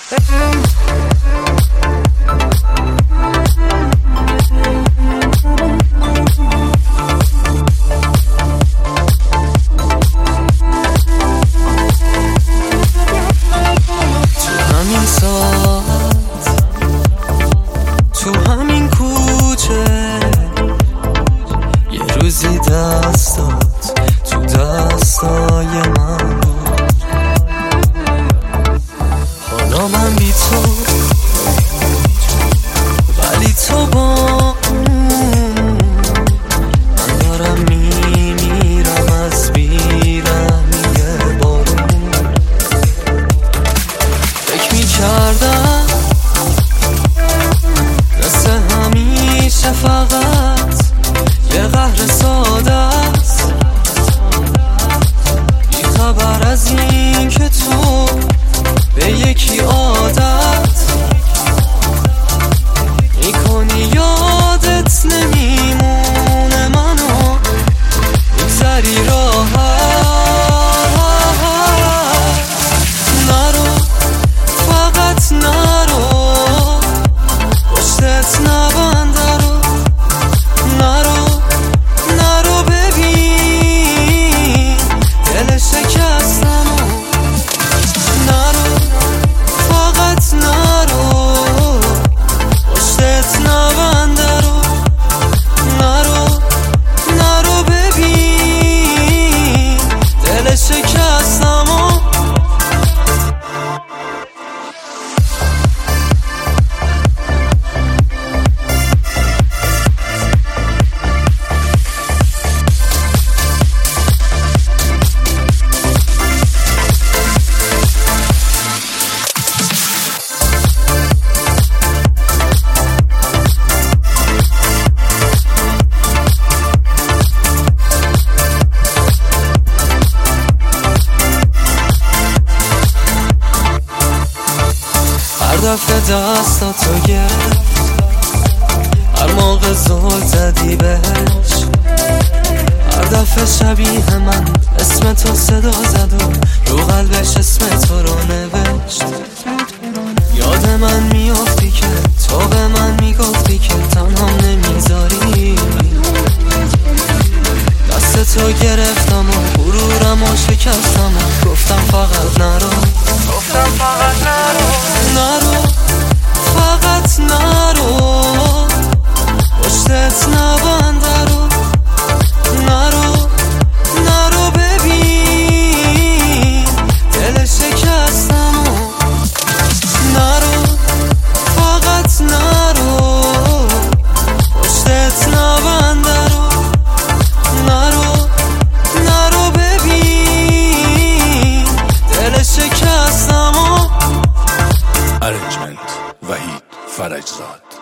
تو همین کوچه یه روزی دستات تو دستای من بود. حالا من بی تو ولی تو با من دارم میمیرم از بیرحمی بارون. فکر میکردم همیشه فقط یه قهر ساده است، بی خبر از این که تو به یکی عادت میکنی، یادت نمیمونه منو میگذری راحت. نرو فقط نرو، پشتت نبنده رو، نرو ببین دل شکستمو. نرو فقط نرو، پشتت نبنده رو، نرو ببین دل شکستمو. هر دفعه دستاتو گرفت، هر موقع زل زدی بهش، هر دفعه شبیه من اسم تو صدا زد و رو قلبش اسم تو رو نوشت. یاد من میافتی که تو به من میگفتی که تنهام نمیذاری. دست تو گرفتم و غرورم و شکستم و گفتم فقط نرو، نرو فقط نرو، پشتت نبنده رو، نرو ببین دل شکستمو. نرو فقط نرو، پشتت نبنده رو، نرو ببین دل شکستمو. Arrangement وحید فرجزاد.